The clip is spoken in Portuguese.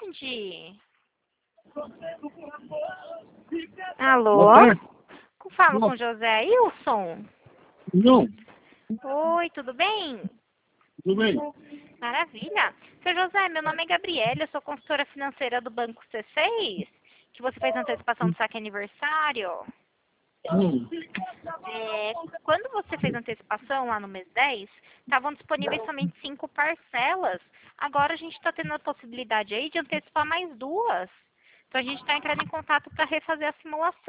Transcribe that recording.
tarde. Boa Alô? tarde. Falo com José Wilson. Não, Oi, tudo bem? tudo bem. Maravilha. Seu José, meu nome é Gabriela, eu sou consultora financeira do Banco C6, que você fez antecipação do saque aniversário. Quando você fez antecipação lá no mês 10, estavam disponíveis somente 5 parcelas. Agora a gente está tendo a possibilidade aí de antecipar mais 2. Então a gente está entrando em contato para refazer a simulação.